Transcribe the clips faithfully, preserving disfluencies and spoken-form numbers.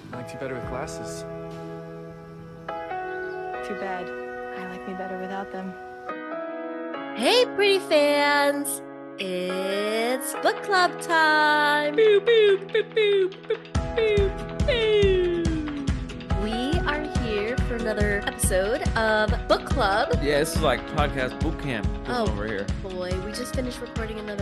I liked you better with glasses. Too bad. I like me better without them. Hey, pretty fans! It's book club time! Boop, boop, boop, boop, boop, boop, boop. We are here for another episode of Book Club. Yeah, this is like podcast boot camp Oh, over here. Boy, we just finished recording another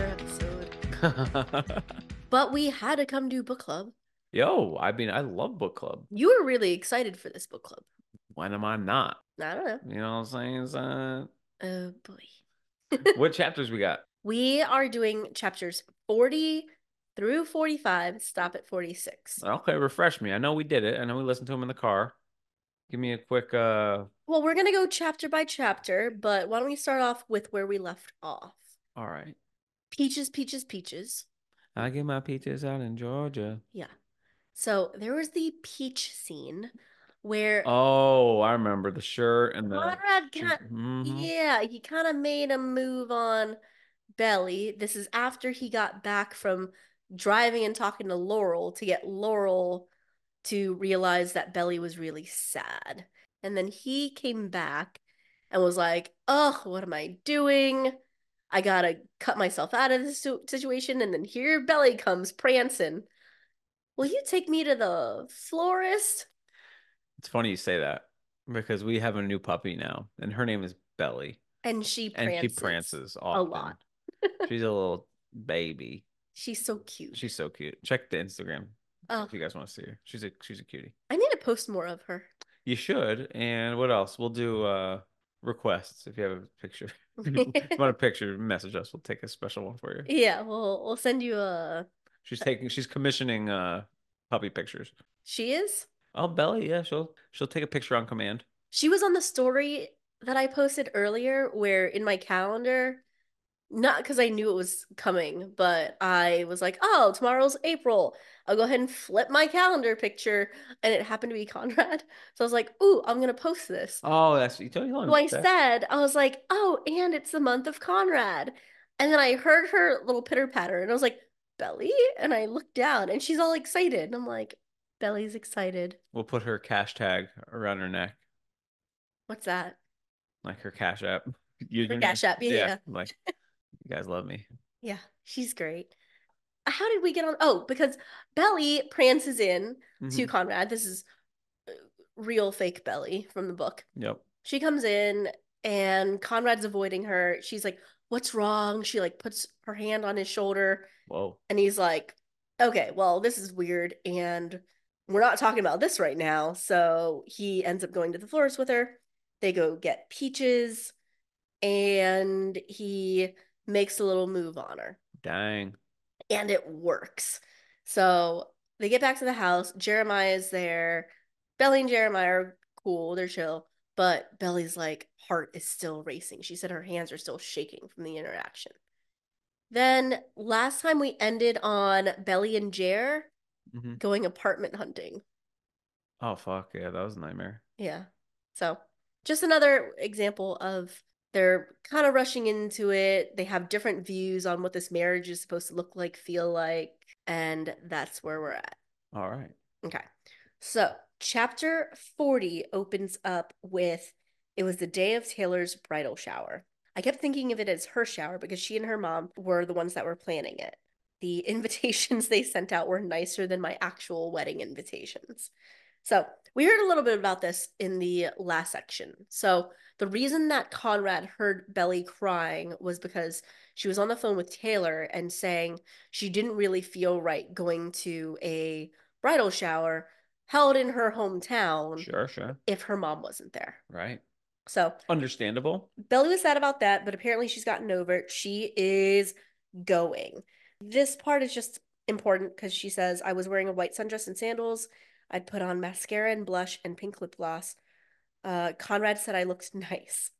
episode. But we had to come do book club. Yo, I mean, I love book club. You were really excited for this book club. When am I not? I don't know. You know what I'm saying? son? Oh, boy. What chapters we got? We are doing chapters forty through forty-five. Stop at forty-six. Okay, refresh me. I know we did it. I know we listened to them in the car. Give me a quick uh Well, we're going to go chapter by chapter, but why don't we start off with where we left off? All right. Peaches, peaches, peaches. I get my peaches out in Georgia. Yeah. So there was the peach scene where Oh, I remember the shirt and the Conrad kind Mhm. yeah, he kind of made a move on Belly. This is after he got back from driving and talking to Laurel to get Laurel to realize that Belly was really sad. And then he came back and was like, "Oh, what am I doing? I gotta cut myself out of this situation." And then here Belly comes prancing. Will you take me to the florist? It's funny you say that because we have a new puppy now, and her name is Belly, And she and she prances prances a often. lot. She's a little baby. She's so cute. She's so cute. Check the Instagram Oh, if you guys want to see her. She's a she's a cutie. I need to post more of her. You should. And what else? We'll do uh requests if you have a picture. If you want a picture, message us. We'll take a special one for you. Yeah, we'll we'll send you a. She's taking she's commissioning uh puppy pictures. She is? Oh, Belly, yeah, she'll she'll take a picture on command. She was on the story that I posted earlier where in my calendar, not because I knew it was coming, but I was like, oh, tomorrow's April. I'll go ahead and flip my calendar picture. And it happened to be Conrad. So I was like, ooh, I'm going to post this. Oh, that's you told me. So I said, I was like, oh, and it's the month of Conrad. And then I heard her little pitter patter and I was like, Belly? And I looked down and she's all excited. And I'm like, Belly's excited. We'll put her cash tag around her neck, What's that? like her cash app. Her Cash App. Yeah, yeah. Like you guys love me. Yeah, she's great. How did we get on? Oh, because Belly prances in to Mhm. Conrad. This is uh, real fake Belly from the book. Yep. She comes in and Conrad's avoiding her. She's like, what's wrong? She like puts her hand on his shoulder Whoa. and he's like, okay, well, this is weird and we're not talking about this right now. So he ends up going to the florist with her. They go get peaches and he makes a little move on her Dang. and it works. So they get back to the house. Jeremiah is there. Belly and Jeremiah are cool. They're chill. But Belly's like heart is still racing. She said her hands are still shaking from the interaction. Then last time we ended on Belly and Jer hmm going apartment hunting. Oh fuck yeah, that was a nightmare. Yeah. So just another example of they're kind of rushing into it. They have different views on what this marriage is supposed to look like, feel like, and that's where we're at. All right. Okay. So, chapter forty opens up with it was the day of Taylor's bridal shower. I kept thinking of it as her shower because she and her mom were the ones that were planning it. The invitations they sent out were nicer than my actual wedding invitations. So, we heard a little bit about this in the last section. So, the reason that Conrad heard Belly crying was because she was on the phone with Taylor and saying she didn't really feel right going to a bridal shower held in her hometown Sure, sure. if her mom wasn't there. Right. So, Understandable. Belly was sad about that, but apparently she's gotten over it. She is going. This part is just important because she says, I was wearing a white sundress and sandals. I'd put on mascara and blush and pink lip gloss. Uh, Conrad said I looked nice.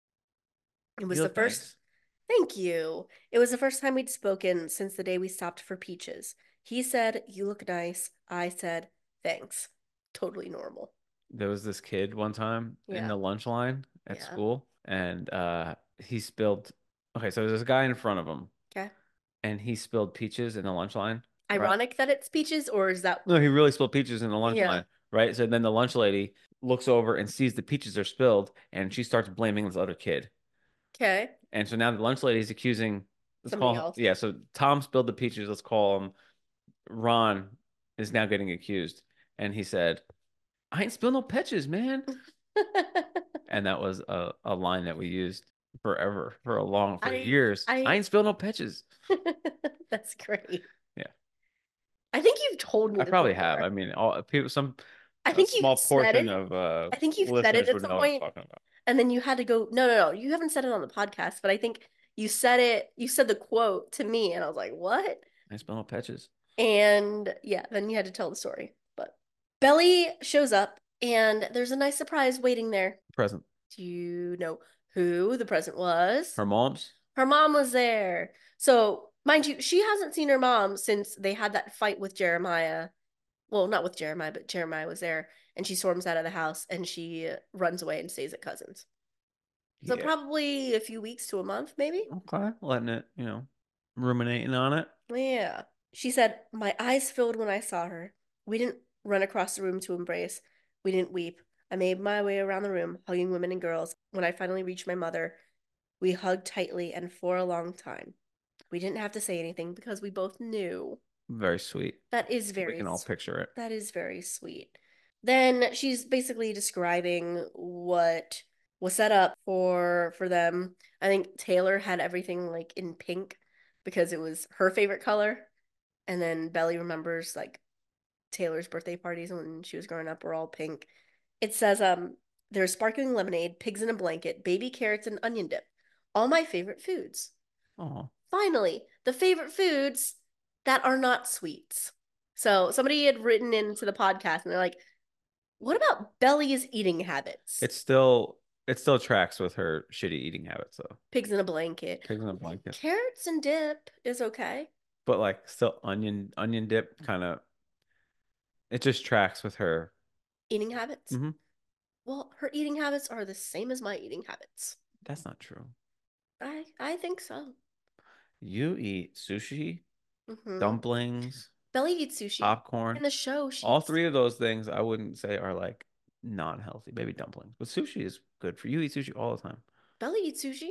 It was You the look first. nice. Thank you. It was the first time we'd spoken since the day we stopped for peaches. He said, you look nice. I said, thanks. Totally normal. There was this kid one time in Yeah. the lunch line at Yeah. school, and uh he spilled. Okay, so there's a guy in front of him, Okay. and he spilled peaches in the lunch line. ironic that it's peaches, or is that No, he really spilled peaches in the lunch Yeah. line, right? So then the lunch lady looks over and sees the peaches are spilled, and she starts blaming this other kid. okay? And so now the lunch lady is accusing. Let's Somebody call else. yeah. So Tom spilled the peaches. Let's call him. Ron is now getting accused, and he said, "I ain't spilled no peaches, man." And that was a, a line that we used forever, for a long, for I years. I, I ain't spilled no peaches. That's great. Yeah, I think you've told me I this probably have. before. I mean, all people, some I a think you've small said portion it. of uh I think you've said it listeners at would some know what I'm point, talking about. and then you had to go. No, no, no. You haven't said it on the podcast, but I think you said it. You said the quote to me, and I was like, "What?" I ain't spilled no peaches. And yeah, then you had to tell the story. But Belly shows up, and there's a nice surprise waiting there. Present. Do you know who the present was? Her mom's. Her mom was there. So, mind you, she hasn't seen her mom since they had that fight with Jeremiah. Well, not with Jeremiah, but Jeremiah was there, and she storms out of the house and she runs away and stays at cousins. So Yeah. probably a few weeks to a month, maybe. Okay. Letting it, you know, ruminating on it. Yeah. She said, "My eyes filled when I saw her. We didn't run across the room to embrace. We didn't weep. I made my way around the room, hugging women and girls. When I finally reached my mother, we hugged tightly and for a long time. We didn't have to say anything because we both knew." Very sweet. That is very We can all s- picture it. That is very sweet. Then she's basically describing what was set up for for them. I think Taylor had everything like in pink because it was her favorite color. And then Belly remembers like Taylor's birthday parties when she was growing up were all pink. It says um there's sparkling lemonade, pigs in a blanket, baby carrots, and onion dip. All my favorite foods. Oh, Finally, the favorite foods that are not sweets. So somebody had written into the podcast and they're like, what about Belly's eating habits? it's still it still tracks with her shitty eating habits though. Pigs in a blanket. Pigs in a blanket. Carrots and dip is okay. But like still onion onion dip kind of it just tracks with her. Eating habits. Mm-hmm. Well, her eating habits are the same as my eating habits. That's not true. I I think so. You eat sushi, Mm-hmm. dumplings, Belly eats sushi. popcorn. In the show, she All eats- three of those things I wouldn't say are like non-healthy. Maybe dumplings, but sushi is good for you. You eat sushi all the time. Belly eats sushi.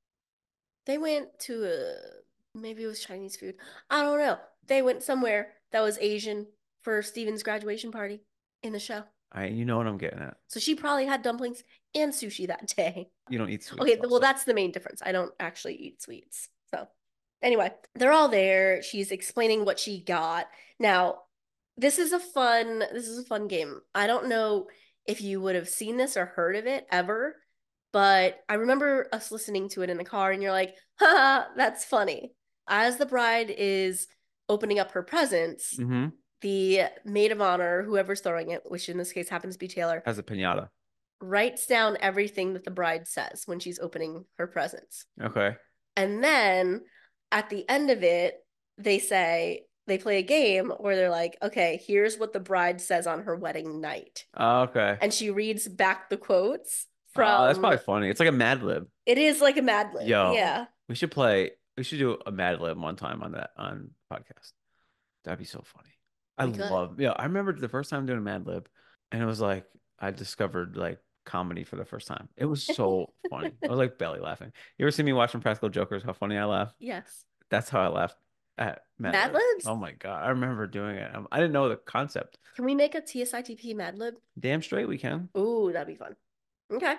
They went to a maybe it was Chinese food. I don't know. They went somewhere that was Asian for Steven's graduation party in the show. I you know what I'm getting at. So she probably had dumplings and sushi that day. You don't eat sweets. Okay, well, also. that's the main difference. I don't actually eat sweets. So, anyway, they're all there. She's explaining what she got. Now, this is a fun this is a fun game. I don't know if you would have seen this or heard of it ever, but I remember us listening to it in the car and you're like, "Haha, that's funny." As the bride is opening up her presents, Mm-hmm. the maid of honor, whoever's throwing it, which in this case happens to be Taylor, Has a piñata. writes down everything that the bride says when she's opening her presents. Okay. And then at the end of it, they say, they play a game where they're like, okay, here's what the bride says on her wedding night. Oh, okay. And she reads back the quotes from. Oh, that's probably funny. It's like a Mad Lib. It is like a Mad Lib. Yo. Yeah. We should play. We should do a Mad Lib one time on that on podcast. That'd be so funny. I We could. love. Yeah, I remember the first time doing a Mad Lib, and it was like I discovered like comedy for the first time. It was so funny. I was like belly laughing. You ever see me watching Practical Jokers? How funny I laugh. Yes. That's how I laughed at Mad, Mad Libs. Libs? Oh my god, I remember doing it. Um, I didn't know the concept. Can we make a T S I T P Mad Lib? Damn straight we can. Ooh, that'd be fun. Okay.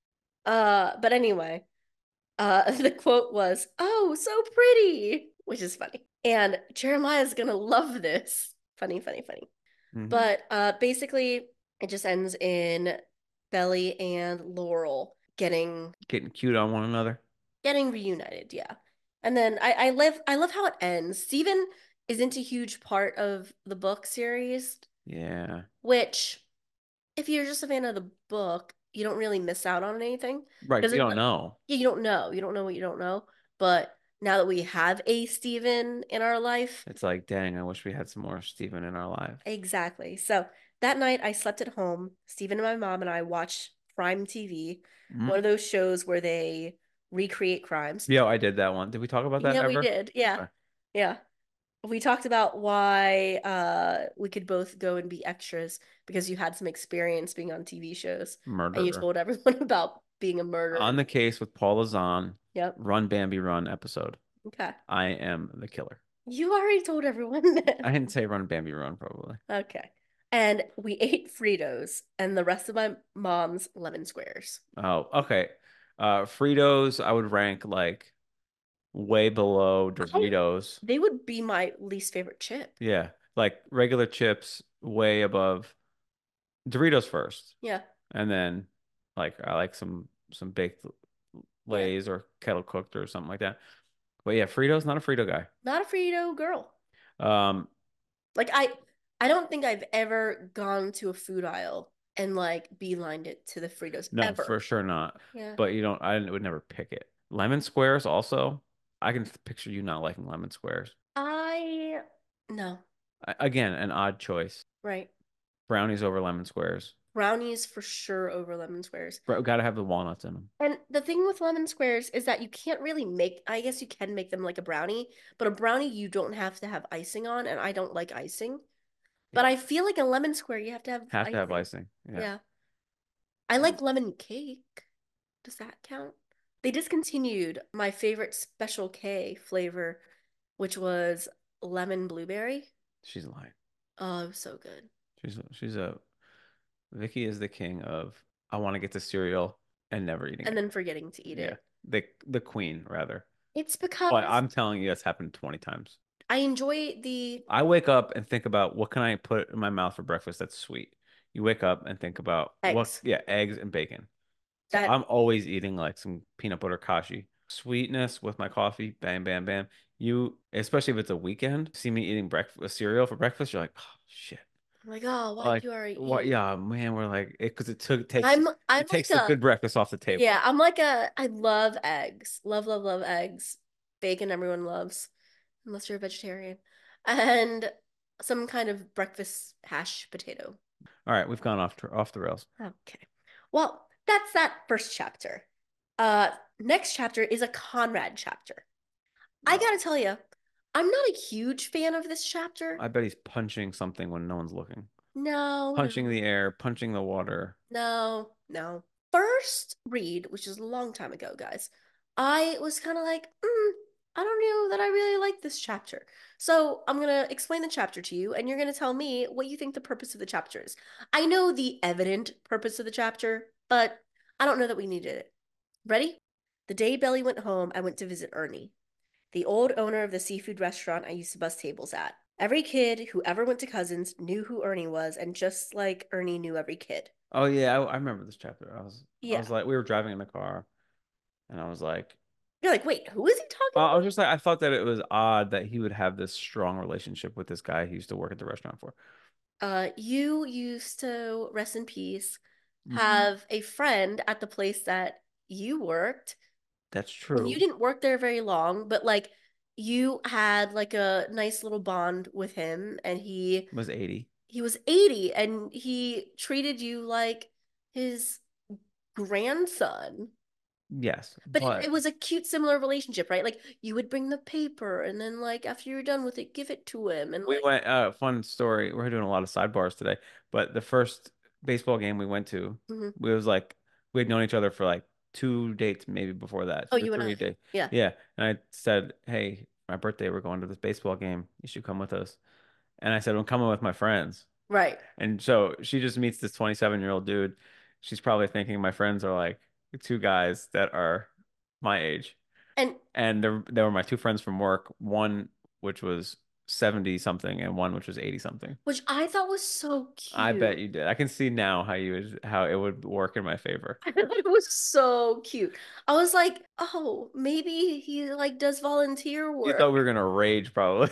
Uh, but anyway, uh, the quote was, "Oh, so pretty," which is funny. And Jeremiah's gonna love this. Funny, funny, funny. Mhm. But uh, basically, it just ends in Belly and Laurel getting Getting cute on one another. getting reunited. Yeah, and then I I love I love how it ends. Steven isn't a huge part of the book series, Yeah. which if you're just a fan of the book, you don't really miss out on anything. Right. Does You it- don't know. Yeah, you don't know. You don't know what you don't know. But now that we have a Steven in our life, It's like, dang, I wish we had some more Steven in our life. exactly. So that night I slept at home. Steven and my mom and I watched Crime T V, Mhm. one of those shows where they recreate crimes. Yeah, I did that one. Did we talk about that Yeah, ever? we did. Yeah. Okay. Yeah. We talked about why uh we could both go and be extras because you had some experience being on T V shows and you Murderer. told everyone about being a On murderer. the case with Paula Zahn, Yep. Run Bambi Run episode. Okay. I am the killer. You already told everyone that. I didn't say Run Bambi Run, probably. Okay. And we ate Fritos and the rest of my mom's lemon squares. Oh, okay. Uh, Fritos, I would rank like way below Doritos. They would be my least favorite chip. Yeah, like regular chips, way above Doritos first, Yeah. and then like I like some some baked Yeah. Lays or kettle cooked or something like that. But yeah, Fritos, not a Frito guy. Not a Frito girl. Um, Like I I don't think I've ever gone to a food aisle and like beelined it to the Fritos no, ever. for sure not. Yeah. But you don't, I would never pick it. Lemon squares also. I can picture you not liking lemon squares. I no. I, again, an odd choice. Right. Brownies over lemon squares. Brownies for sure over lemon squares. Bro, gotta have the walnuts in them. And the thing with lemon squares is that you can't really make, I guess you can make them like a brownie, but a brownie you don't have to have icing on, and I don't like icing. But I feel like a lemon square you have to have Have icing. to have icing. Yeah. Yeah. I like lemon cake. Does that count? They discontinued my favorite Special K flavor, which was lemon blueberry. She's lying. Oh, it was so good. She's she's a Vicky is the king of I want to get the cereal and never eating And it. then forgetting to eat Yeah. it. The the queen, rather. It's because But I'm telling you, that's happened twenty times. I enjoy the I wake up and think about what can I put in my mouth for breakfast that's sweet. You wake up and think about what, eggs. yeah, eggs and bacon. So That I'm always eating like some peanut butter kashi. Sweetness with my coffee, bam, bam, bam. You, especially if it's a weekend, see me eating breakfast cereal for breakfast, you're like, oh shit. I'm like, oh, why Like, you already what? eat? Yeah, man, we're like, it because it took takes I'm I'm it takes like the a good breakfast off the table. yeah, I'm like a I love eggs. Love, love, love eggs. Bacon everyone loves, unless you're a vegetarian. And some kind of breakfast hash potato. All right, we've gone off to, off the rails. Okay. Well, that's that first chapter. Uh, next chapter is a Conrad chapter. I gotta tell you, I'm not a huge fan of this chapter. I bet he's punching something when no one's looking. No, Punching no, the air, punching the water. no, no. First read, which is a long time ago, guys, I was kind of like, mm, I don't know that I really like this chapter. So I'm gonna explain the chapter to you, and you're gonna tell me what you think the purpose of the chapter is. I know the evident purpose of the chapter, but I don't know that we needed it. Ready? The day Belly went home, I went to visit Ernie, the old owner of the seafood restaurant I used to bus tables at. Every kid who ever went to Cousins knew who Ernie was, and just like Ernie knew every kid. Oh yeah, I, I remember this chapter. I was I Yeah. was like we were driving in the car and I was like You're like, wait, who is he talking I about? was just like I thought that it was odd that he would have this strong relationship with this guy he used to work at the restaurant for. Uh, you used to, rest in peace, Mhm. have a friend at the place that you worked. That's And true. you didn't work there very long, but like you had like a nice little bond with him, and he Was eighty. he was eighty and he treated you like his grandson. Yes, But but it, it was a cute, similar relationship, right? Like you would bring the paper, and then like after you were done with it, give it to him. And we like, went uh fun story. We're doing a lot of sidebars today, but the first baseball game we went to, mhm. we was like we had known each other for like two dates maybe before that. Oh, or you and three I. dates. Yeah. Yeah. And I said, hey, my birthday, we're going to this baseball game. You should come with us. And I said, I'm coming with my friends. Right. And so she just meets this twenty-seven year old dude. She's probably thinking my friends are like two guys that are my age. And And there, there were my two friends from work, one which was seventy something and one which was eighty something. which I thought was so cute. I bet you did. I can see now how you would, how it would work in my favor. I thought it was so cute. I was like, oh, maybe he like does volunteer You work. thought we were gonna rage probably.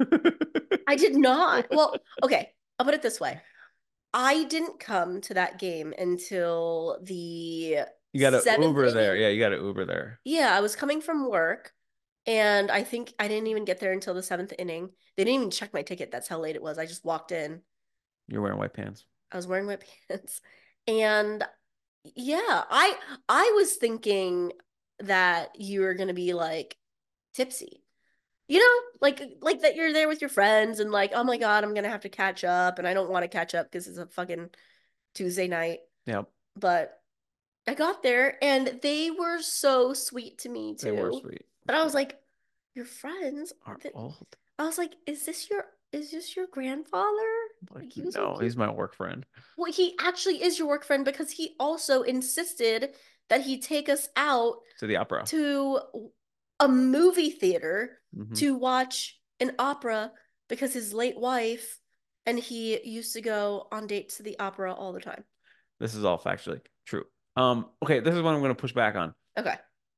I did not. Well, okay, I'll put it this way. I didn't come to that game until the You got to seventh Uber there. inning. Yeah, you got to Uber there. Yeah, I was coming from work, and I think I didn't even get there until the seventh inning. They didn't even check my ticket. That's how late it was. I just walked in. You're wearing white pants. I was wearing my pants. And yeah, I I was thinking that you were gonna be like tipsy. You know, like like that you're there with your friends and like, oh my God, I'm gonna have to catch up and I don't want to catch up because it's a fucking Tuesday night. Yep. But I got there and they were so sweet to me They were too. sweet. But I was like, your friends Are Th- old. I was like, is this your is this your grandfather? Like, Like he was no, so he's cute. my work friend. Well, he actually is your work friend because he also insisted that he take us out To the opera. to a movie theater Mhm. to watch an opera because his late wife and he used to go on dates to the opera all the time. This is all factually true. Um, okay, this is what I'm going to push back on. Okay.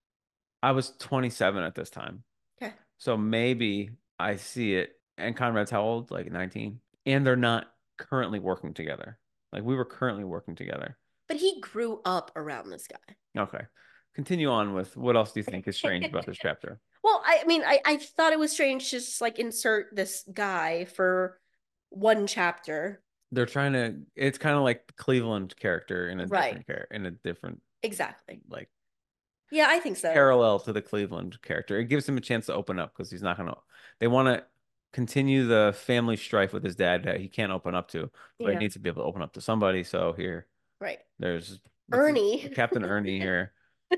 I was twenty-seven at this time. Okay. So maybe I see it. And Conrad's how old? Like nineteen. And they're not currently working together. Like we were currently working together. But he grew up around this guy. Okay. Continue on with what else do you think is strange about this chapter? Well, I mean, I, I thought it was strange to just like insert this guy for one chapter. They're trying to, it's kind of like the Cleveland character in a Right. different character, in a different, Exactly. like, Yeah, I think so. parallel to the Cleveland character. It gives him a chance to open up because he's not going to, they want to continue the family strife with his dad that he can't open up to, but he Yeah. needs to be able to open up to somebody. So here, Right. there's what's his- Ernie. Captain Ernie here.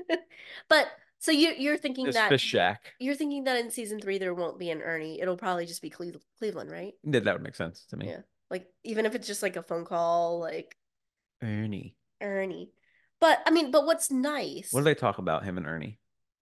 But so you you're thinking This that fish shack. you're thinking that in season three there won't be an Ernie. It'll probably just be Cle- Cleveland, right? Yeah, that would make sense to me. Yeah. Like even if it's just like a phone call, like Ernie. Ernie. But I mean, but what's nice? What do they talk about, him and Ernie?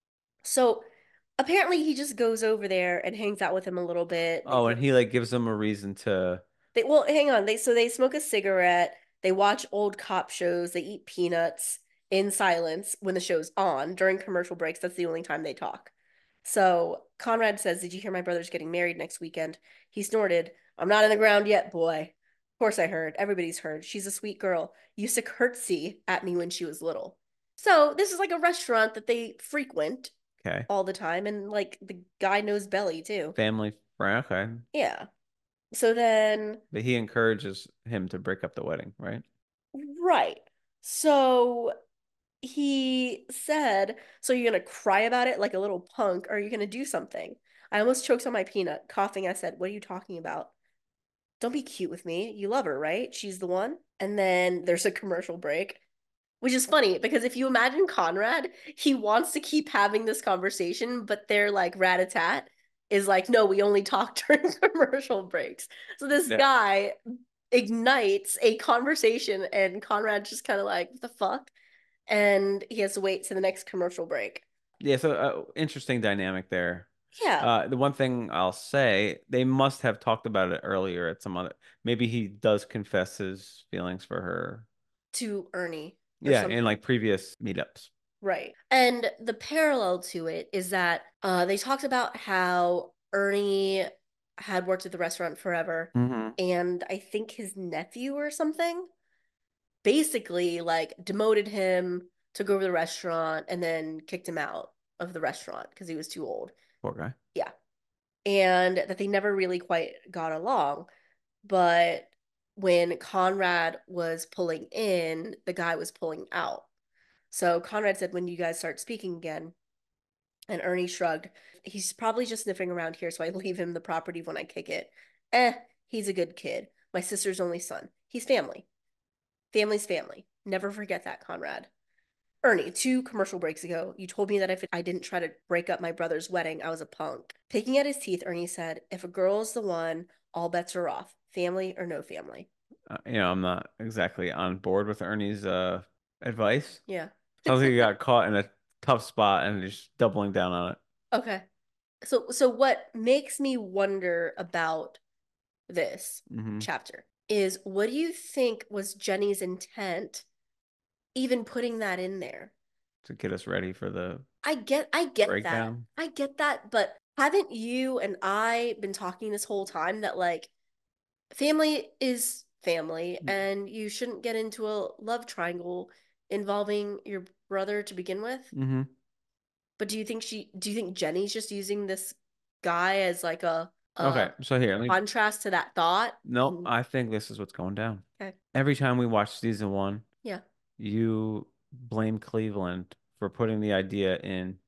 So apparently he just goes over there and hangs out with him a little bit. They Oh, go- and he like gives them a reason to. They well, hang on. They so they smoke a cigarette. They watch old cop shows. They eat peanuts in silence when the show's on. During commercial breaks, that's the only time they talk. So Conrad says, "Did you hear my brother's getting married next weekend?" He snorted, "I'm not in the ground yet, boy." Of course I heard. Everybody's heard. She's a sweet girl. Used to curtsy at me when she was little. So this is like a restaurant that they frequent Okay. all the time, and like the guy knows Belly too. Family friend. Okay. Yeah. So then, But he encourages him to break up the wedding, right? right. So he said, "So you're gonna cry about it like a little punk, or are you gonna do something?" I almost choked on my peanut. Coughing, I said, "What are you talking about? Don't be cute with me. You love her, right? She's the one." And then there's a commercial break, which is funny because if you imagine Conrad, he wants to keep having this conversation, but they're like rat-a-tat is like, no, we only talk during commercial breaks. So this Yeah. guy ignites a conversation and Conrad's just kind of like, what the fuck? And he has to wait to the next commercial break. Yeah, so uh, interesting dynamic there. Yeah. Uh, the one thing I'll say, they must have talked about it earlier at some other. Maybe he does confess his feelings for her. To Ernie. Yeah, something. in like previous meetups. Right. And the parallel to it is that uh, they talked about how Ernie had worked at the restaurant forever, Mm-hmm. and I think his nephew or something basically like demoted him, took over the restaurant, and then kicked him out of the restaurant because he was too old. Poor guy. Yeah. And that they never really quite got along. But when Conrad was pulling in, the guy was pulling out. So Conrad said, "When you guys start speaking again?" And Ernie shrugged. "He's probably just sniffing around here, so I leave him the property when I kick it. Eh, he's a good kid. My sister's only son. He's family. Family's family. Never forget that, Conrad." Ernie, two commercial breaks ago, you told me that if I didn't try to break up my brother's wedding, I was a punk. Picking at his teeth, Ernie said, "If a girl's the one, all bets are off. Family or no family." Uh, you know, I'm not exactly on board with Ernie's uh advice. Yeah. Sounds like he got caught in a tough spot and just doubling down on it. Okay. So so what makes me wonder about this Mm-hmm. chapter is what do you think was Jenny's intent even putting that in there? To get us ready for the I get I get breakdown. that. I get that, but haven't you and I been talking this whole time that like family is family and you shouldn't get into a love triangle involving your brother to begin with? Mm-hmm. But do you think she do you think Jenny's just using this guy as like a, a Okay, so here, let me. contrast to that thought? No, Mm, I think this is what's going down. Okay. Every time we watch season one, Yeah. you blame Cleveland for putting the idea in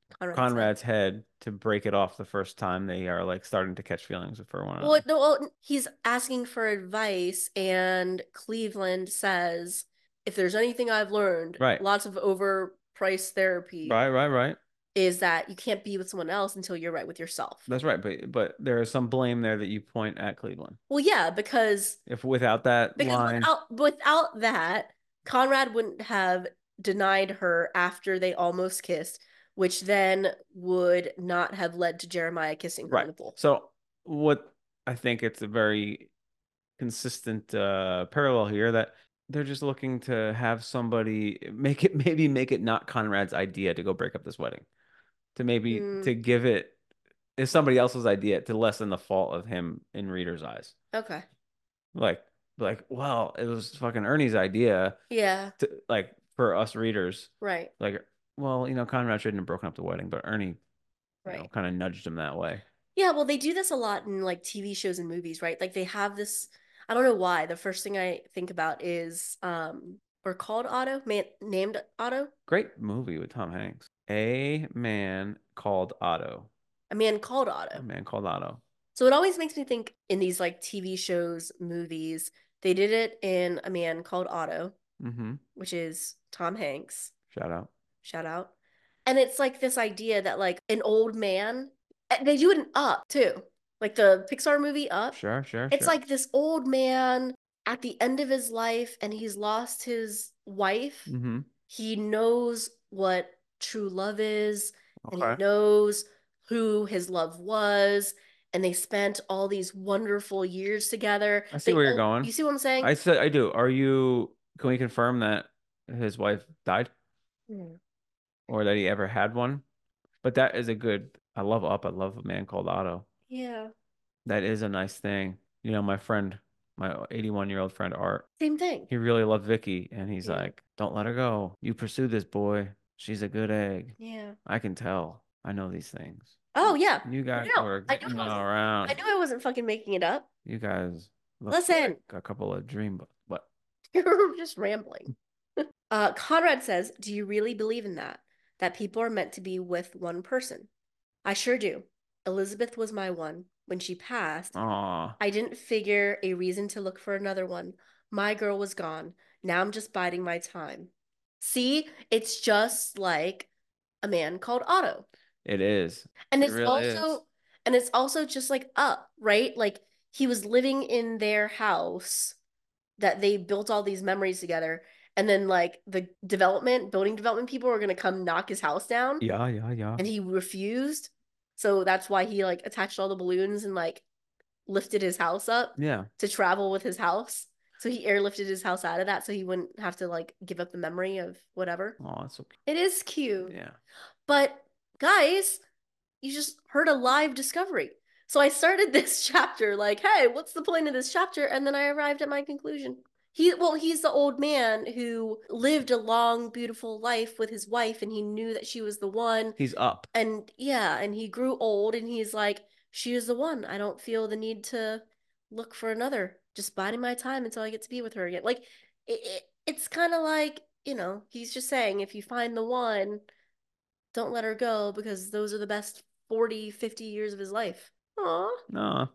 Conrad's, Conrad's head to break it off the first time they are like starting to catch feelings for one another. Well, no, well, he's asking for advice, and Cleveland says, if there's anything I've learned, Right. lots of overpriced therapy, Right, right, right. is that you can't be with someone else until you're right with yourself. That's right, but but there is some blame there that you point at Cleveland. Well, yeah, because If without that because line, without without that, Conrad wouldn't have denied her after they almost kissed, which then would not have led to Jeremiah kissing her right. in the pool. So what I think it's a very consistent uh parallel here that they're just looking to have somebody make it maybe make it not Conrad's idea to go break up this wedding. To maybe Mm, to give it is somebody else's idea to lessen the fault of him in readers' eyes. okay. Like like, well, it was fucking Ernie's idea Yeah, to like for us readers. right, Like, well, you know, Conrad shouldn't have broken up the wedding, but Ernie, you know, right. kind of nudged him that way. Yeah, well, they do this a lot in like T V shows and movies, right? Like they have this, I don't know why. The first thing I think about is um or called Otto, man named Otto, Great movie with Tom Hanks. A Man Called Otto. a man called A Otto. Man Called Otto. So it always makes me think in these like T V shows, movies, they did it in A Man Called Otto, Mm-hmm. which is Tom Hanks. Shout out. Shout out. And it's like this idea that like an old man, eh, they do it in Up too. Like the Pixar movie Up. Sure, sure, It's sure. like this old man at the end of his life and he's lost his wife. Mm-hmm. He knows what true love is and he Okay. knows who his love was. And they spent all these wonderful years together. I see They where you're all- going. You see what I'm saying? I said I do. Are you can we confirm that his wife died Mm. or that he ever had one? But that is a good I love Up. I love A Man Called Otto. Yeah. That is a nice thing. You know, my friend, my eighty-one year old friend Art, Same thing. he really loved Vicky, and he's Yeah. like, "Don't let her go. You pursue this boy. She's a good egg. Yeah. I can tell. I know these things. Oh yeah. You guys No, were I getting knew it wasn't- around. I knew I wasn't fucking making it up. You guys look Listen. like a couple of dream. What? You're just rambling. Uh, Conrad says, do you really believe in that? That people are meant to be with one person? I sure do. Elizabeth was my one. When she passed, Aw. I didn't figure a reason to look for another one. My girl was gone. Now I'm just biding my time. See, it's just like A Man Called Otto. It is. And It it's really also is. and it's also just like Up, right? Like he was living in their house that they built all these memories together. And then like the development, building development people were gonna come knock his house down. Yeah, yeah, yeah. And he refused. So that's why he like attached all the balloons and like lifted his house up Yeah. to travel with his house. So he airlifted his house out of that so he wouldn't have to like give up the memory of whatever. Oh, that's okay. It is cute. Yeah. But guys, you just heard a live discovery. So I started this chapter like, hey, what's the point of this chapter? And then I arrived at my conclusion. He well, he's the old man who lived a long, beautiful life with his wife, and he knew that she was the one. He's up. And yeah, and he grew old, and he's like, she is the one. I don't feel the need to look for another. Just biding my time until I get to be with her again. Like, it, it, it's kind of like, you know, he's just saying, if you find the one, don't let her go because those are the best forty, fifty years of his life. Aw, No.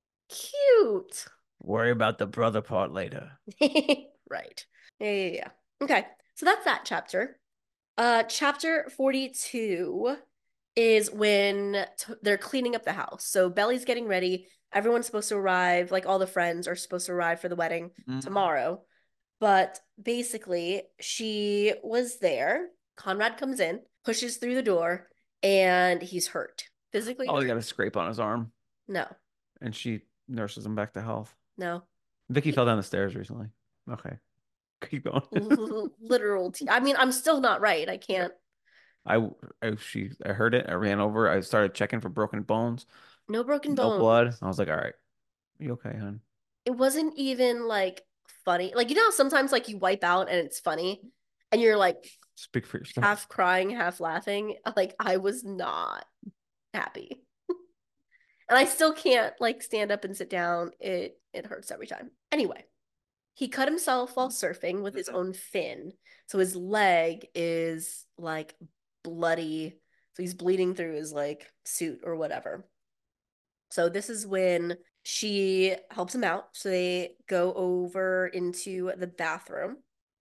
cute. Worry about the brother part later. Right. Yeah, yeah, yeah. Okay, so that's that chapter. Uh, chapter forty-two is when t- they're cleaning up the house. So Belly's getting ready. Everyone's supposed to arrive, like all the friends are supposed to arrive for the wedding Mhm. tomorrow. But basically, she was there. Conrad comes in, pushes through the door, and he's hurt. Physically Oh, he hurt. got a scrape on his arm, No, and she nurses him back to health. no. Vicky fell down the stairs recently. Okay. Keep going. L- Literal. T- I mean, I'm still not right. I can't. I, I she I heard it. I ran over. I started checking for broken bones. No broken No bones. blood. I was like, all right. You okay, hon? It wasn't even like funny. Like, you know how sometimes like you wipe out and it's funny and you're like Speak for yourself. half crying, half laughing. Like, I was not happy. And I still can't like stand up and sit down. It it hurts every time. Anyway, he cut himself while surfing with his own fin. So his leg is like bloody So he's bleeding through his like suit or whatever. So this is when she helps him out. So they go over into the bathroom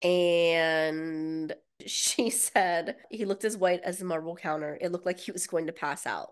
and she said he looked as white as the marble counter. It looked like he was going to pass out.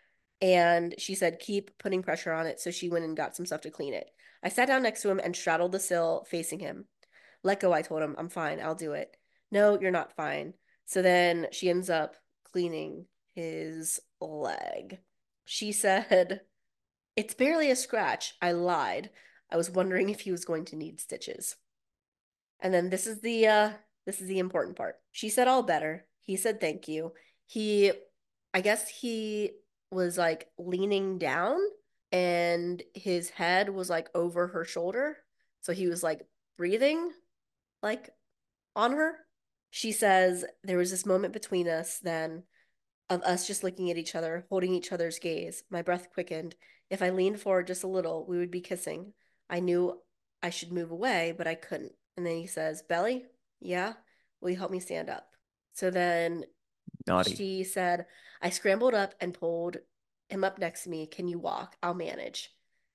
And she said, keep putting pressure on it. So she went and got some stuff to clean it. I sat down next to him and straddled the sill facing him. Let go, I told him. I'm fine. I'll do it. No, you're not fine. So then she ends up cleaning his leg. She said, it's barely a scratch. I lied. I was wondering if he was going to need stitches. And then this is the uh this is the important part. She said all better. He said thank you. He I guess he was like leaning down and his head was like over her shoulder. So he was like breathing like on her. She says there was this moment between us then of us just looking at each other, holding each other's gaze. My breath quickened. If I leaned forward just a little, we would be kissing. I knew I should move away, but I couldn't. And then he says, Belly, yeah, will you help me stand up? So then Naughty. she said, I scrambled up and pulled him up next to me. Can you walk? I'll manage.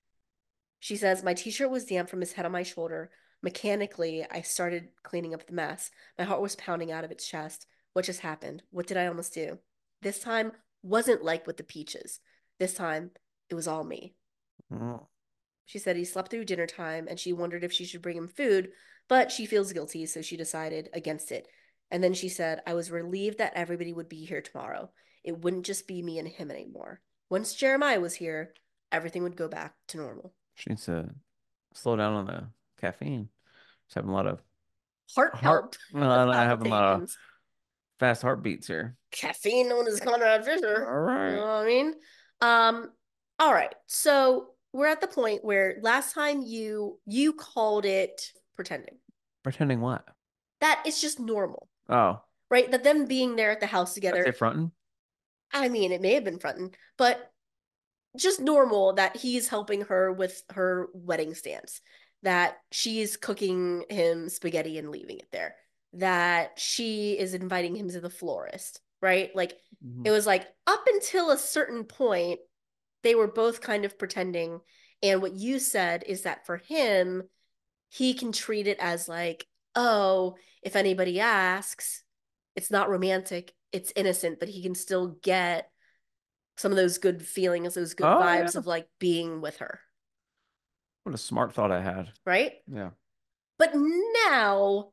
She says, my t-shirt was damp from his head on my shoulder. Mechanically, I started cleaning up the mess. My heart was pounding out of its chest. What just happened? What did I almost do? This time wasn't like with the peaches. This time, it was all me. Mm. She said he slept through dinner time and she wondered if she should bring him food, but she feels guilty, so she decided against it. And then she said, I was relieved that everybody would be here tomorrow. It wouldn't just be me and him anymore. Once Jeremiah was here, everything would go back to normal. She needs to slow down on the caffeine. She's having a lot of Heart heart. palp- Well, I have a lot of palpitations. fast heartbeats here. Caffeine known as Conrad Fisher. All right. You know what I mean? Um, all right. So we're at the point where last time you you called it pretending. Pretending what? That it's just normal, Oh, right? That them being there at the house is together. it fronting? I mean, it may have been fronting, but just normal that he's helping her with her wedding stance, that she's cooking him spaghetti and leaving it there, that she is inviting him to the florist, right? Like Mhm. it was like up until a certain point, they were both kind of pretending. And what you said is that for him, he can treat it as like, oh, if anybody asks, it's not romantic, it's innocent, but he can still get some of those good feelings, those good Oh, vibes yeah. of like being with her, What a smart thought I had. right? Yeah. But now,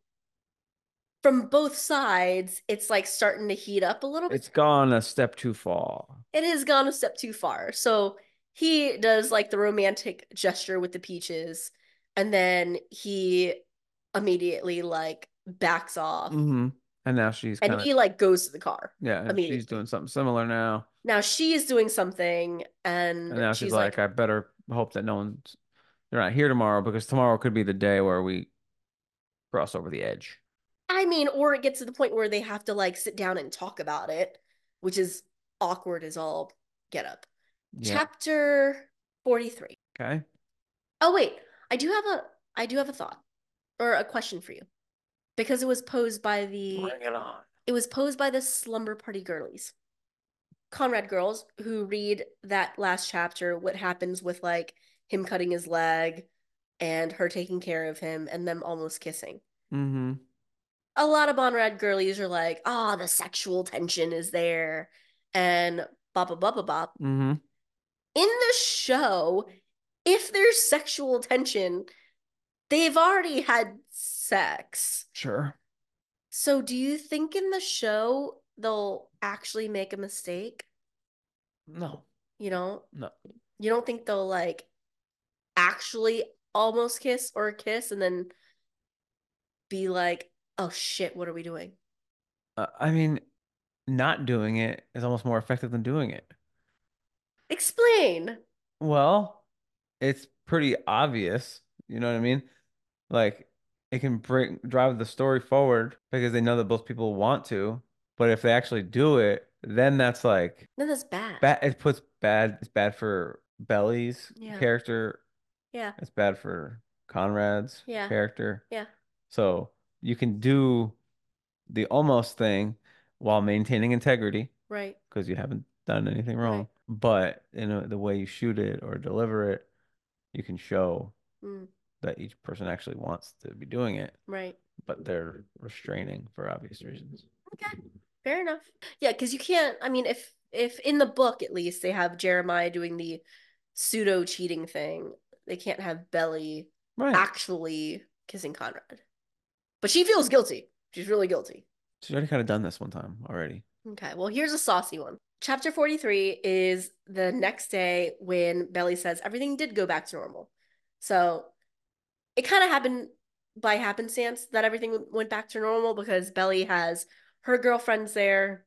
from both sides, it's like starting to heat up a little bit. It's gone a step too far. It has gone a step too far. So he does like the romantic gesture with the peaches, and then he immediately like backs off, Mm-hmm. And now she's and kind of, he like goes to the car yeah, and immediately. she's doing something similar now. Now she's doing something, and, And now she's, she's like, like, I better hope that no one's, they're not here tomorrow because tomorrow could be the day where we cross over the edge. I mean, or it gets to the point where they have to like sit down and talk about it, which is awkward as all get up. Yeah. Chapter forty-three. Okay. Oh wait, I do have a I do have a thought or a question for you. Because it was posed by the Bring it on. it was posed by the slumber party girlies. Conrad girls who read that last chapter, what happens with like him cutting his leg and her taking care of him and them almost kissing. Mm-hmm. A lot of Bonrad girlies are like, oh, the sexual tension is there, and bop bop bop bop bop. Mm-hmm. In the show, if there's sexual tension, they've already had sex. Sure. So do you think in the show they'll actually make a mistake? No. You know? No. You don't think they'll like actually almost kiss or kiss and then be like, oh shit, what are we doing? Uh, I mean, not doing it is almost more effective than doing it. Explain. Well, it's pretty obvious. You know what I mean? Like, it can bring drive the story forward because they know that both people want to. But if they actually do it, then that's like Then that's bad. bad. It puts bad. It's bad for Belly's Yeah. character. Yeah. It's bad for Conrad's Yeah. character. Yeah. So you can do the almost thing while maintaining integrity. Right. because you haven't done anything wrong. Right. But in a, the way you shoot it or deliver it, you can show Mm, that each person actually wants to be doing it, right. but they're restraining for obvious reasons. Okay. Fair enough. Yeah, because you can't, I mean, if if in the book at least they have Jeremiah doing the pseudo cheating thing, they can't have Belly Right. actually kissing Conrad. But she feels guilty. She's really guilty. She's already kind of done this one time already. Okay, well, here's a saucy one. Chapter forty-three is the next day when Belly says everything did go back to normal. So it kind of happened by happenstance that everything went back to normal because Belly has her girlfriends there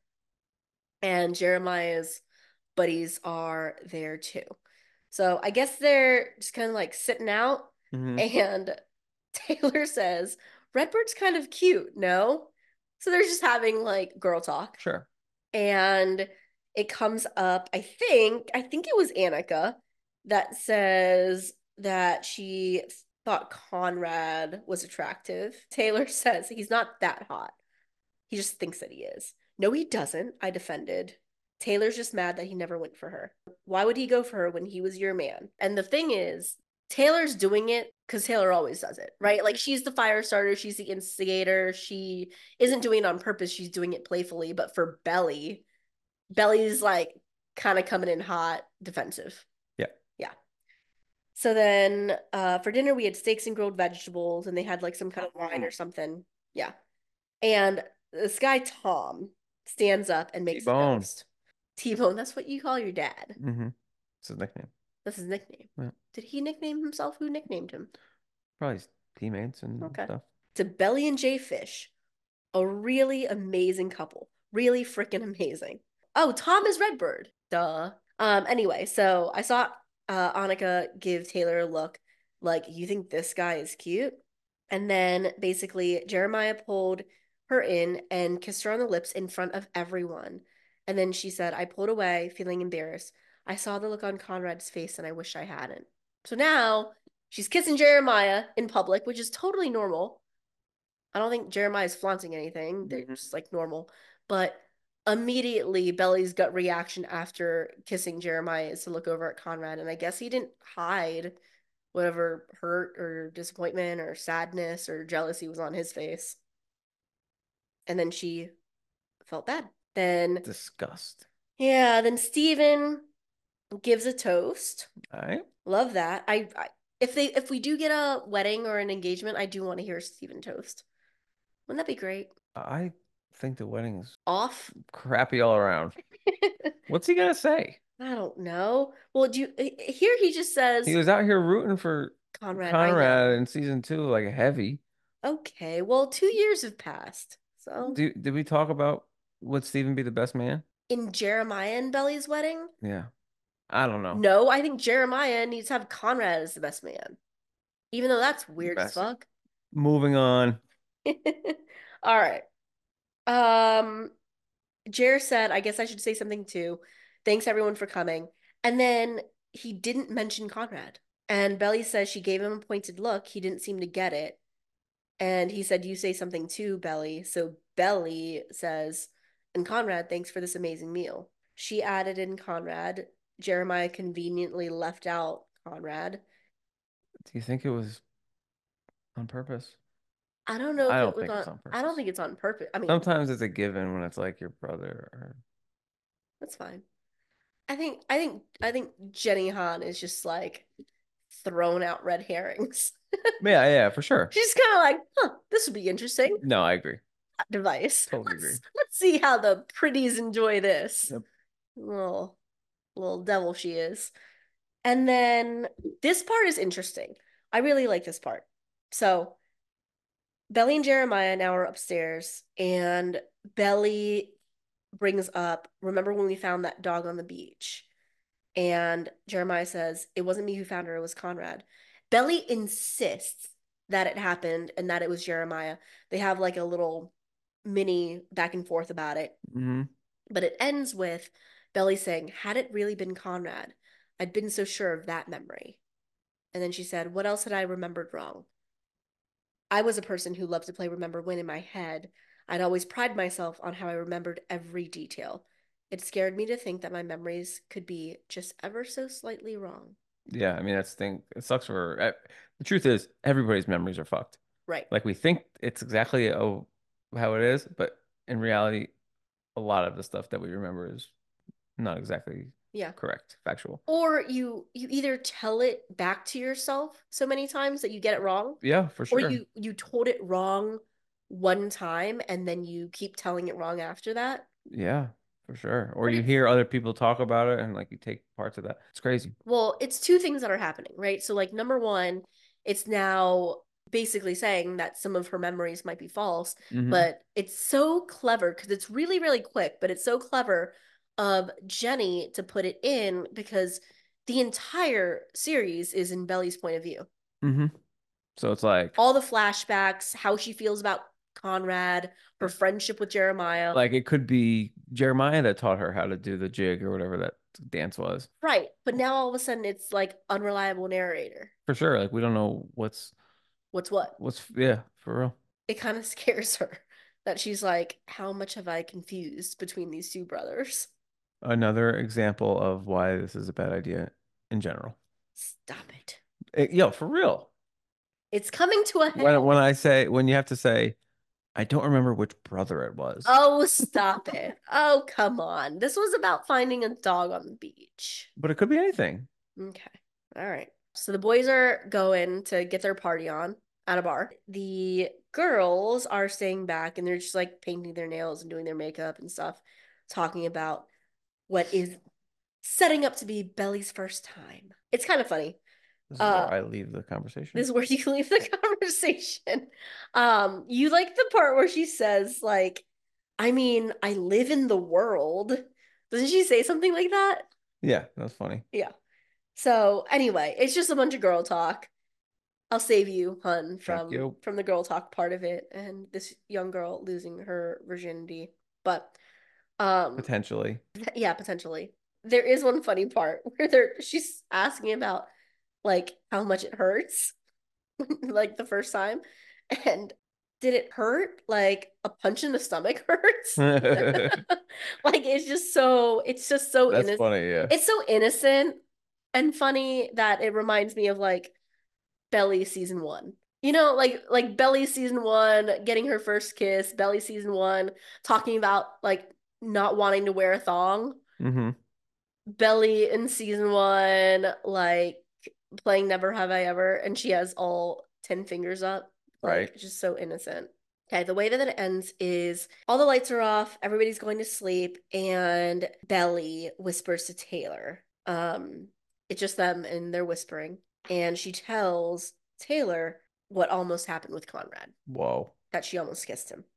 and Jeremiah's buddies are there too. So I guess they're just kind of like sitting out, Mm-hmm. and Taylor says, Redbird's kind of cute, no? So they're just having like girl talk. Sure. And it comes up, I think, I think it was Annika that says that she thought Conrad was attractive. Taylor says he's not that hot. He just thinks that he is. No, he doesn't, I defended. Taylor's just mad that he never went for her. Why would he go for her when he was your man? And the thing is, Taylor's doing it because Taylor always does it, right? Like she's the fire starter, she's the instigator. She isn't doing it on purpose, she's doing it playfully. But for Belly, Belly's like kind of coming in hot, defensive. Yeah. Yeah. So then uh, for dinner, we had steaks and grilled vegetables, and they had like some kind of wine or something. Yeah. And this guy, Tom, stands up and makes a T-Bone. toast. T-Bone, that's what you call your dad. Mm-hmm. It's his nickname. That's his nickname. Yeah. Did he nickname himself? Who nicknamed him? Probably his teammates and Okay. stuff. To Belly and Jay Fish, a really amazing couple. Really freaking amazing. Oh, Tom is Redbird. Duh. Um, anyway, so I saw uh Annika give Taylor a look like, you think this guy is cute? And then basically Jeremiah pulled her in and kissed her on the lips in front of everyone. And then she said, I pulled away, feeling embarrassed. I saw the look on Conrad's face and I wish I hadn't. So now she's kissing Jeremiah in public, which is totally normal. I don't think Jeremiah's flaunting anything. They're Mhm. just like normal. But immediately Belly's gut reaction after kissing Jeremiah is to look over at Conrad. And I guess he didn't hide whatever hurt or disappointment or sadness or jealousy was on his face. And then she felt bad. Then, Disgust. yeah, then Steven gives a toast. All right. Love that. I, I if they if we do get a wedding or an engagement, I do want to hear Steven toast. Wouldn't that be great? I think the wedding is Off. crappy all around. What's he gonna say? I don't know. Well, do you here he just says He was out here rooting for Conrad. I Conrad know. in season two, like heavy. Okay, well, two years have passed. So Do, did we talk about would Steven be the best man? in Jeremiah and Belly's wedding, Yeah. I don't know. no, I think Jeremiah needs to have Conrad as the best man. Even though that's weird as Messy. fuck. Moving on. All right. Um, Jer said, I guess I should say something too. Thanks everyone for coming. And then he didn't mention Conrad. And Belly says she gave him a pointed look. He didn't seem to get it. And he said, you say something too, Belly. So Belly says, and Conrad, thanks for this amazing meal. She added in Conrad. Jeremiah conveniently left out Conrad. Do you think it was on purpose? I don't know if I it don't was think on, it's on I don't purpose. think it's on purpose. I mean, Sometimes it's a given when it's like your brother or that's fine. I think I think I think Jenny Han is just like throwing out red herrings. yeah, yeah, for sure. She's kind of like, huh, this would be interesting. No, I agree. Device. Totally let's, agree. Let's see how the pretties enjoy this. Yep. Little little devil she is. And then this part is interesting. I really like this part. So Belly and Jeremiah now are upstairs, and Belly brings up, remember when we found that dog on the beach? And Jeremiah says, it wasn't me who found her, it was Conrad. Belly insists that it happened and that it was Jeremiah. They have like a little mini back and forth about it. Mm-hmm. But it ends with Belly saying, had it really been Conrad, I'd been so sure of that memory. And then she said, what else had I remembered wrong? I was a person who loved to play Remember When in my head. I'd always pride myself on how I remembered every detail. It scared me to think that my memories could be just ever so slightly wrong. Yeah, I mean that's the thing. It sucks for uh, the truth is everybody's memories are fucked. Right. Like we think it's exactly oh, how it is, but in reality, a lot of the stuff that we remember is not exactly Yeah. correct, factual. Or you you either tell it back to yourself so many times that you get it wrong, Yeah, for or sure. you you told it wrong one time and then you keep telling it wrong after that. Yeah, for sure. Or But you it's hear other people talk about it and like you take parts of that. It's crazy. well, it's two things that are happening, right? So like number one, it's now basically saying that some of her memories might be false, Hmm. but it's so clever because it's really, really quick, but it's so clever of Jenny to put it in because the entire series is in Belly's point of view. Hmm. So it's like All the flashbacks, how she feels about Conrad, her friendship with Jeremiah. like it could be Jeremiah that taught her how to do the jig or whatever that dance was. Right. But now all of a sudden it's like unreliable narrator. For sure. Like we don't know what's What's what? what's yeah, for real. It kind of scares her that she's like, how much have I confused between these two brothers? Another example of why this is a bad idea in general. Stop it. Eh, yo, for real. It's coming to a When head. when I say when you have to say, I don't remember which brother it was. Oh, stop it. Oh, come on. This was about finding a dog on the beach. But it could be anything. Okay. All right. So the boys are going to get their party on at a bar. The girls are staying back and they're just like painting their nails and doing their makeup and stuff, talking about what is setting up to be Belly's first time. It's kind of funny. This is Uh, where I leave the conversation. this is where you leave the conversation. Um, you like the part where she says, like, I mean, I live in the world. Doesn't she say something like that? Yeah, that's funny. Yeah. So anyway, it's just a bunch of girl talk. I'll save you, hun, Thank from you. from the girl talk part of it and this young girl losing her virginity. But um Potentially. yeah, potentially. There is one funny part where they're she's asking about like how much it hurts like the first time. And did it hurt? Like a punch in the stomach hurts? That's Like it's just so it's just so innocent. funny, yeah. It's so innocent and funny that it reminds me of like Belly season one. You know, like like Belly season one, getting her first kiss, Belly season one, talking about like not wanting to wear a thong. Hmm. Belly in season one, like playing Never Have I Ever, and she has all ten fingers up. Like, Right. just so innocent. Okay, the way that it ends is all the lights are off, everybody's going to sleep, and Belly whispers to Taylor. Um, it's just them and they're whispering. And she tells Taylor what almost happened with Conrad, Whoa. that she almost kissed him.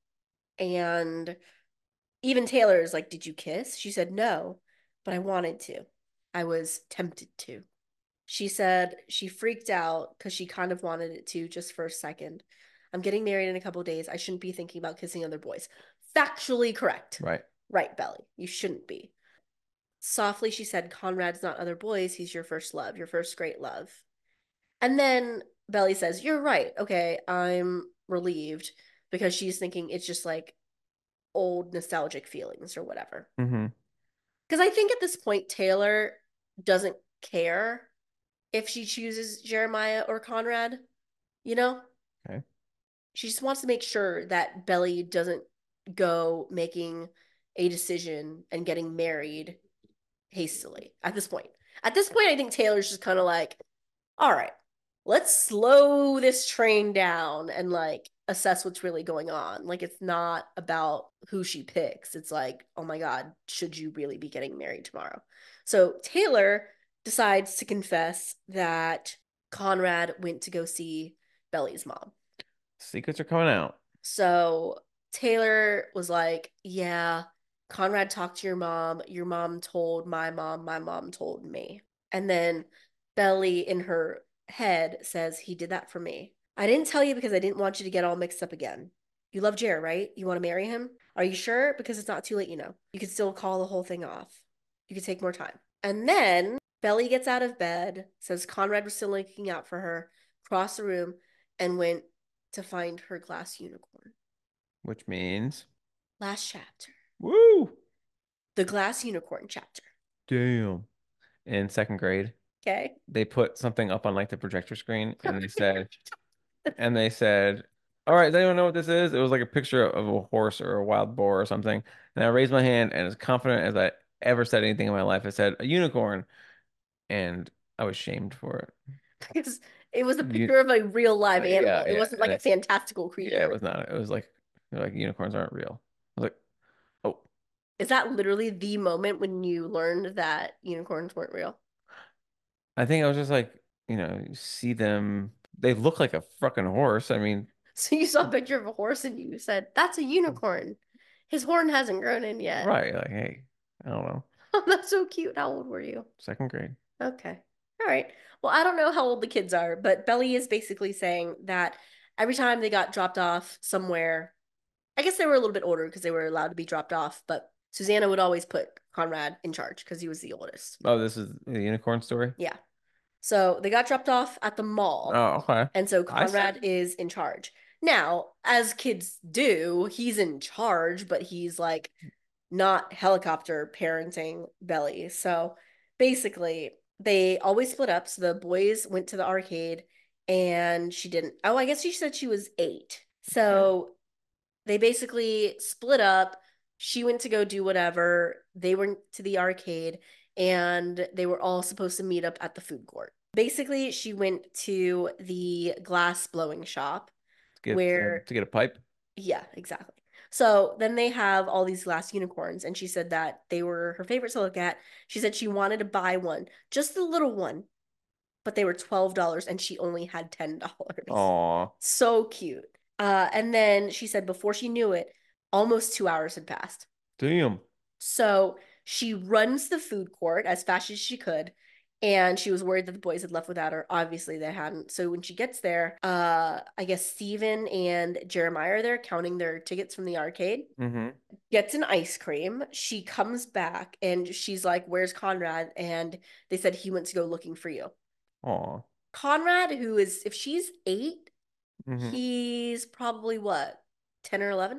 And even Taylor is like, did you kiss? She said, no, but I wanted to. I was tempted to. She said she freaked out because she kind of wanted it to just for a second. I'm getting married in a couple days. I shouldn't be thinking about kissing other boys. Factually correct. Right. Right, Belly. You shouldn't be. Softly, she said, Conrad's not other boys. He's your first love, your first great love. And then Belly says, you're right. Okay, I'm relieved because she's thinking it's just like old nostalgic feelings or whatever. Hmm. Because I think at this point, Taylor doesn't care if she chooses Jeremiah or Conrad, you know? Okay. She just wants to make sure that Belly doesn't go making a decision and getting married hastily at this point. At this point, I think Taylor's just kind of like, all right, let's slow this train down and like assess what's really going on. Like it's not about who she picks. It's like, oh my God, should you really be getting married tomorrow? So Taylor decides to confess that Conrad went to go see Belly's mom. Secrets are coming out. So Taylor was like, yeah, Conrad talked to your mom. Your mom told my mom. My mom told me. And then Belly in her head says, he did that for me. I didn't tell you because I didn't want you to get all mixed up again. You love Jer, right? You want to marry him? Are you sure? Because it's not too late, you know. You could still call the whole thing off. You could take more time. And then Belly gets out of bed, says Conrad was still looking out for her, crossed the room, and went to find her glass unicorn. Which means Last chapter. woo. the glass unicorn chapter. Damn. In second grade, Okay. they put something up on like the projector screen, and they said, and they said, "All right, does anyone know what this is?" It was like a picture of a horse or a wild boar or something. And I raised my hand, and as confident as I ever said anything in my life, I said a unicorn, and I was shamed for it. Because it was a You, picture of a real live yeah, animal. It yeah, wasn't and like a it, fantastical yeah, it creature. was not. It was like, they're like unicorns aren't real. I was like, oh, Is that literally the moment when you learned that unicorns weren't real? I think I was just like, you know, you see them, they look like a fucking horse. I mean, So you saw a picture of a horse and you said, "That's a unicorn. His horn hasn't grown in yet." right, like, hey, I don't know, Oh, that's so cute. How old were you? second grade. Okay. All right. Well, I don't know how old the kids are, but Belly is basically saying that every time they got dropped off somewhere, I guess they were a little bit older because they were allowed to be dropped off, but Susanna would always put Conrad in charge because he was the oldest. Oh, this is the unicorn story? Yeah. So they got dropped off at the mall, Oh, okay. and so I see. Conrad is in charge. Now, as kids do, he's in charge, but he's like not helicopter parenting Belly. So basically, they always split up. So the boys went to the arcade and she didn't. Oh, I guess she said she was eight. So they basically split up. She went to go do whatever. They went to the arcade and they were all supposed to meet up at the food court. Basically, she went to the glass blowing shop To get uh, where, to get a pipe. yeah, exactly. So then they have all these glass unicorns, and she said that they were her favorite to look at. She said she wanted to buy one, just the little one, but they were twelve dollars and she only had ten dollars. Aw, So cute. Uh, and then she said before she knew it, almost two hours had passed. damn. So she runs the food court as fast as she could. And she was worried that the boys had left without her. Obviously, they hadn't. So when she gets there, uh, I guess Steven and Jeremiah are there counting their tickets from the arcade. Mm-hmm. Gets an ice cream. She comes back and she's like, "Where's Conrad?" And they said he went to go looking for you. Aw. Conrad, who is, if she's eight, Mm-hmm. he's probably what, ten or eleven?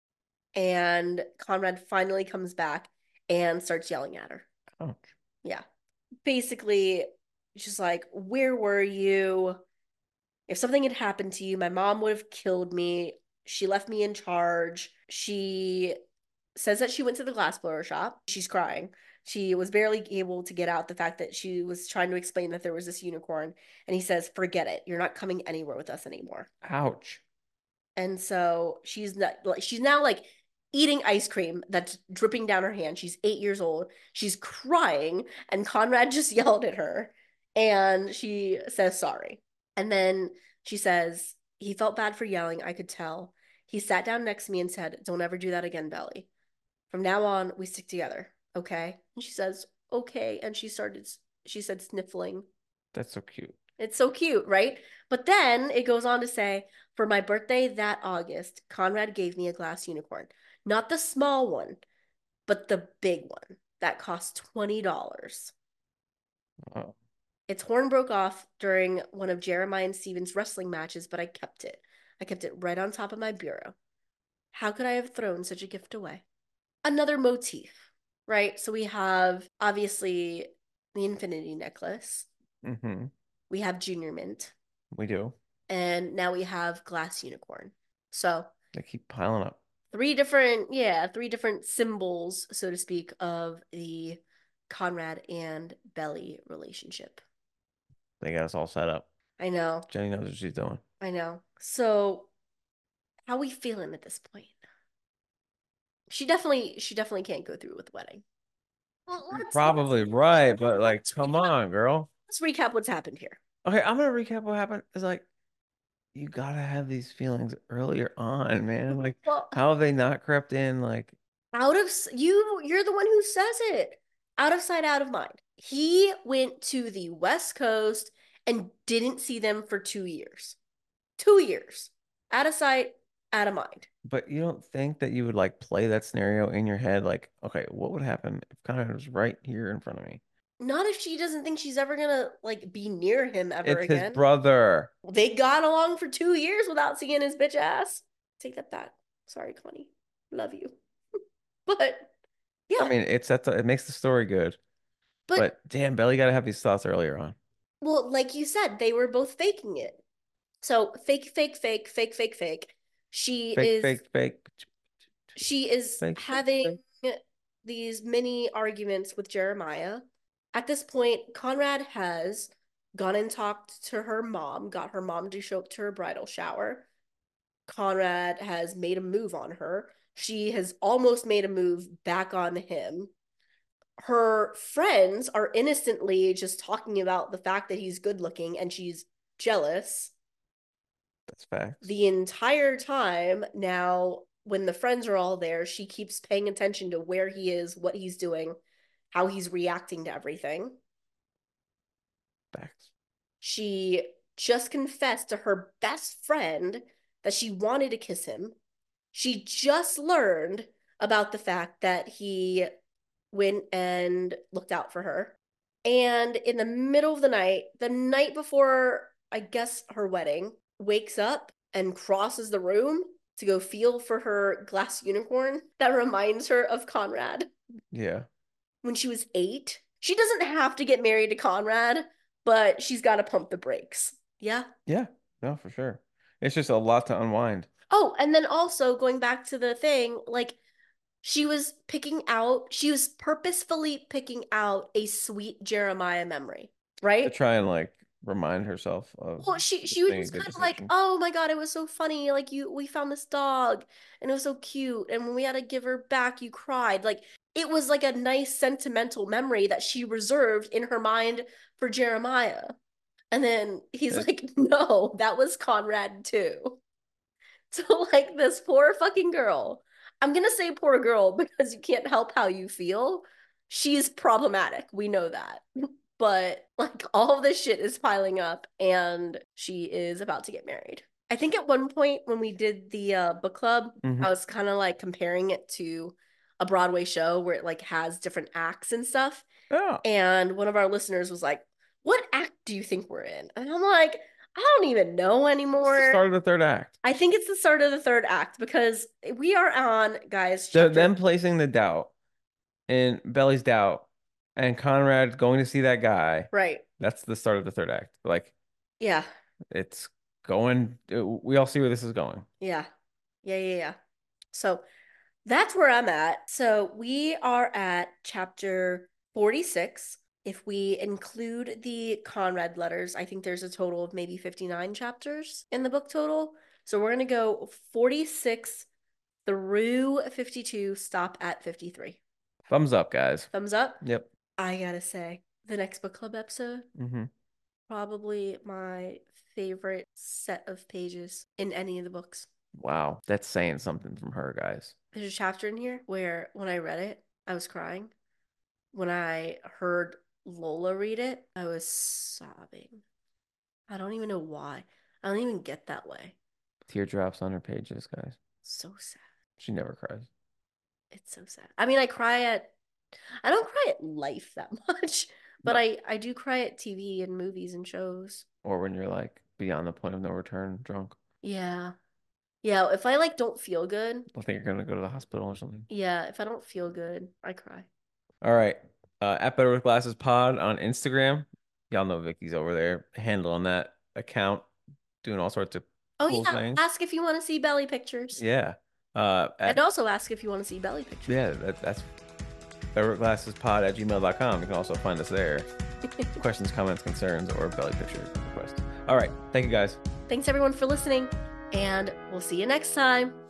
And Conrad finally comes back and starts yelling at her. Ouch. Yeah. Basically, she's like, "Where were you? If something had happened to you, my mom would have killed me. She left me in charge." She says that she went to the glassblower shop. She's crying. She was barely able to get out the fact that she was trying to explain that there was this unicorn. And he says, "Forget it. You're not coming anywhere with us anymore." Ouch. And so she's not like she's now like eating ice cream that's dripping down her hand. She's eight years old. She's crying, and Conrad just yelled at her. And she says sorry. And then she says, "He felt bad for yelling. I could tell. He sat down next to me and said, 'Don't ever do that again, Belly. From now on, we stick together. Okay?'" And she says, "Okay." And she started, she said, sniffling. That's so cute. It's so cute, right? But then it goes on to say, "For my birthday that August, Conrad gave me a glass unicorn. Not the small one, but the big one that cost twenty dollars. Oh. Its horn broke off during one of Jeremiah and Steven's wrestling matches, but I kept it. I kept it right on top of my bureau. How could I have thrown such a gift away?" Another motif, right? So we have obviously the infinity necklace. Mm-hmm. We have Junior Mint. We do. And now we have glass unicorn. So They keep piling up. three different, yeah, three different symbols, so to speak, of the Conrad and Belly relationship. They got us all set up. I know. Jenny knows what she's doing. I know. So how we feeling at this point? She definitely, she definitely can't go through with the wedding. Well, let's, Probably right, but like, come on, girl. let's recap what's happened here. Okay, I'm gonna recap what happened. It's like you gotta have these feelings earlier on, man. Like, Well, how have they not crept in? Like, out of you, you're the one who says it. Out of sight, out of mind. He went to the West Coast and didn't see them for two years. Two years. Out of sight, out of mind. but you don't think that you would like play that scenario in your head? Like, okay, what would happen if Conrad was right here in front of me? Not if she doesn't think she's ever gonna like be near him ever It's again. his brother. They got along for two years without seeing his bitch ass. Take that back. Sorry, Connie. Love you. But Yeah, I mean, it's that's it makes the story good. but, But damn, Belly got to have these thoughts earlier on. well, like you said, they were both faking it. So fake, fake, fake, fake, fake, fake. She Fake, is fake, fake. she is Fake, fake, having these mini arguments with Jeremiah. At this point, Conrad has gone and talked to her mom, got her mom to show up to her bridal shower. Conrad has made a move on her. She has almost made a move back on him. Her friends are innocently just talking about the fact that he's good looking and she's jealous. That's facts. The entire time now, when the friends are all there, she keeps paying attention to where he is, what he's doing, how he's reacting to everything. Facts. She just confessed to her best friend that she wanted to kiss him. She just learned about the fact that he went and looked out for her. And in the middle of the night, the night before, I guess, her wedding, wakes up and crosses the room to go feel for her glass unicorn that reminds her of Conrad Yeah. when she was eight. She doesn't have to get married to Conrad, but she's got to pump the brakes. Yeah. Yeah. No, for sure. It's just a lot to unwind. Oh, and then also going back to the thing, like she was picking out, she was purposefully picking out a sweet Jeremiah memory, To right? try and like remind herself of Well, she just she was being a just good kind of like, decision. oh my God, it was so funny. Like you, we found this dog and it was so cute. And when we had to give her back, you cried. Like it was like a nice sentimental memory that she reserved in her mind for Jeremiah. And then he's Yeah. like, no, that was Conrad too. So like this poor fucking girl. I'm gonna say poor girl because you can't help how you feel. She's problematic. We know that. But like all of this shit is piling up and she is about to get married. I think at one point when we did the uh, book club, Mhm. I was kind of like comparing it to a Broadway show where it like has different acts and stuff. Yeah. And one of our listeners was like, what act do you think we're in? And I'm like, I don't even know anymore. Start of the third act. I think it's the start of the third act because we are on, guys. So chapter- them placing the doubt in Belly's doubt and Conrad going to see that guy. Right. That's the start of the third act. Like Yeah. it's going, we all see where this is going. Yeah. Yeah. Yeah. Yeah. So that's where I'm at. So we are at chapter forty-six. If we include the Conrad letters, I think there's a total of maybe fifty-nine chapters in the book total. So we're going to go forty-six through fifty-two, stop at fifty-three. Thumbs up, guys. Thumbs up? Yep. I gotta say, the next book club episode, Mm-hmm. probably my favorite set of pages in any of the books. Wow. That's saying something from her, guys. There's a chapter in here where when I read it, I was crying. When I heard Lola read it, I was sobbing. I don't even know why. I don't even get that way. Teardrops on her pages, guys. So sad. She never cries. It's so sad. I mean, I cry at, I don't cry at life that much, but No. I, I do cry at T V and movies and shows. Or when you're like beyond the point of no return, drunk. Yeah. Yeah, if I like don't feel good, I think you're gonna go to the hospital or something. yeah, if I don't feel good, I cry. All right. Uh, at Better with Glasses Pod on Instagram. Y'all know Vicky's over there handling that account, doing all sorts of Oh cool yeah, things. ask if you want to see belly pictures. Yeah. Uh, at, And also ask if you want to see belly pictures. yeah, that, that's Better with Glasses Pod at gmail dot com. You can also find us there. Questions, comments, concerns, or belly picture requests. All right. Thank you, guys. Thanks everyone for listening, and we'll see you next time.